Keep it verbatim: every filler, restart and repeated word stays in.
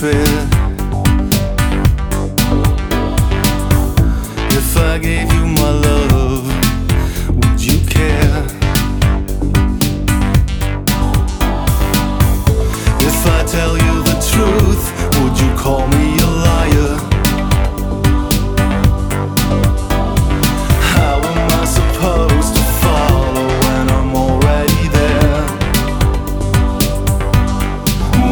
it? If I gave you my love, would you care? If I tell you the truth, would you call me